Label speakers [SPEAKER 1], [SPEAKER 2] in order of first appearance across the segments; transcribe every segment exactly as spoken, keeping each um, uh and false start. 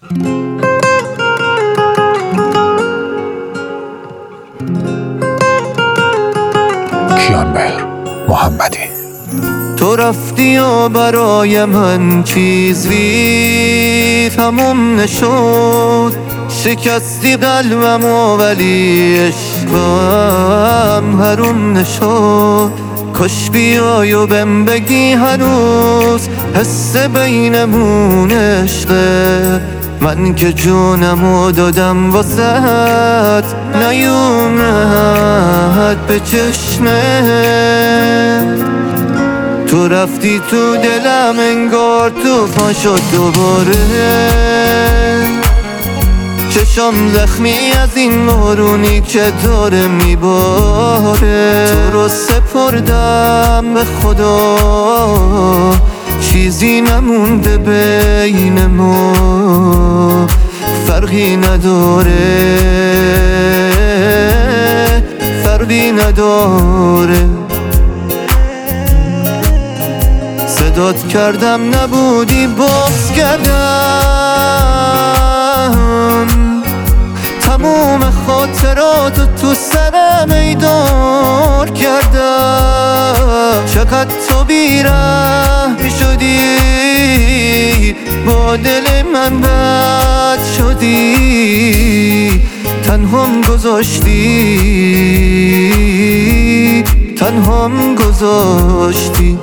[SPEAKER 1] کیانمهر محمدی.
[SPEAKER 2] تو رفتی و برای من چیزی تموم نشد، شکستی قلبم و ولی عشقم حروم نشد. کاش بیای و بهم بگی هنوز حس بینمون عشقه، من که جونمو دادم واسهت نیومد به چشمه. تو رفتی تو دلم انگار توفان شد دوباره، چشم زخمی از این بارونی که داره میباره. تو رو سپردم به خدا، چیزی نمونده بین ما، فرقی نداره فرقی نداره. صدات کردم نبودی باز کردم، تموم خاطراتو تو سرم ایدار کردم. چقدر تو بی‌رحم شدی، با دل من بد شدی، تنهام گذاشتی تنهام گذاشتی.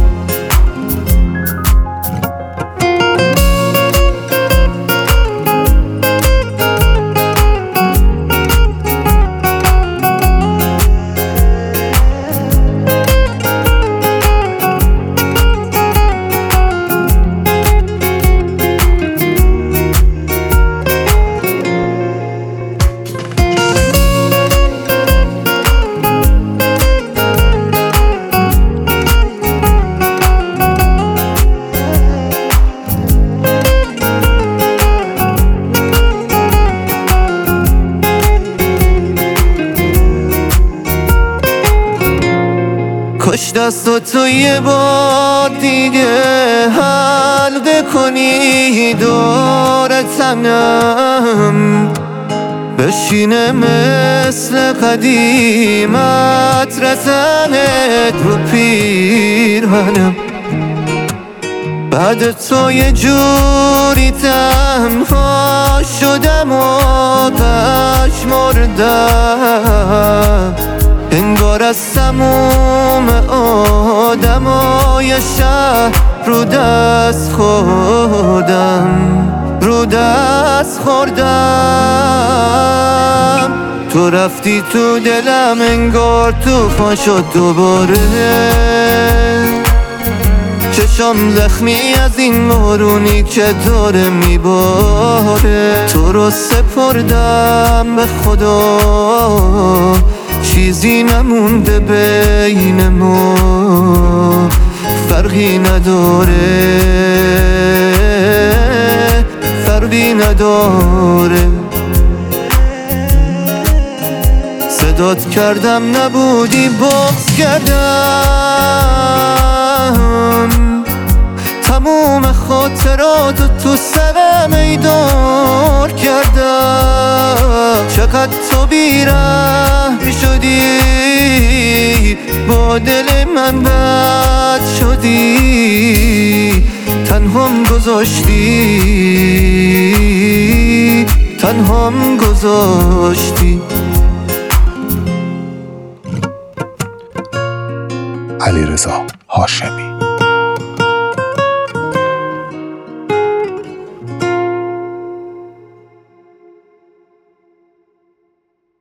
[SPEAKER 2] کاش دستو تو یه بار دیگه حلقه کنی دور تنم، بشینه مثل قدیمت رزنت رو پیرهنم. بعد تو یه جوری تنها شدم و پشمردم، انگار از تموم آدمای شهر رو دست خوردم رو دست خوردم. تو رفتی تو دلم انگار توفان شد دوباره، چشم زخمی از این بارونی که داره میباره. تو رو سپردم به خدا، چیزی نمونده بین ما، فرقی نداره فرقی نداره. صدات کردم نبودی باز کردم، تموم خاطراتو تو سرم ایدار کردم. چقدر تو بی‌رحم شدی، با دل من بد شدی، تنهام گذاشتی تنهام گذاشتی.
[SPEAKER 1] علیرضا هاشمی.